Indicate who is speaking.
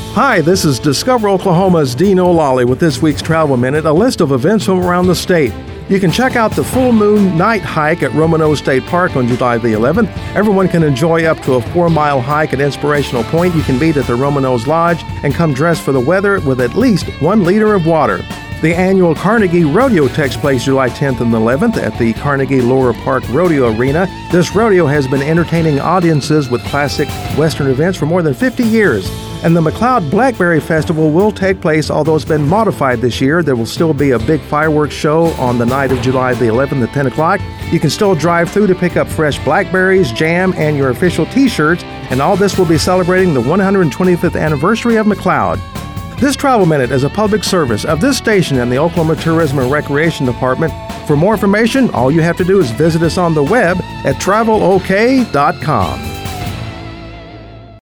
Speaker 1: Hi, this is Discover Oklahoma's Dean O'Lally with this week's Travel Minute, a list of events from around the state. You can check out the full moon night hike at Romano State Park on July the 11th. Everyone can enjoy up to a 4-mile hike at Inspirational Point. You can meet at the Romano's Lodge and come dressed for the weather with at least 1 liter of water. The annual Carnegie Rodeo takes place July 10th and 11th at the Carnegie Lower Park Rodeo Arena. This rodeo has been entertaining audiences with classic Western events for more than 50 years. And the McLeod Blackberry Festival will take place, although it's been modified this year. There will still be a big fireworks show on the night of July the 11th at 10 o'clock. You can still drive through to pick up fresh blackberries, jam, and your official t-shirts. And all this will be celebrating the 125th anniversary of McLeod. This Travel Minute is a public service of this station and the Oklahoma Tourism and Recreation Department. For more information, all you have to do is visit us on the web at travelok.com.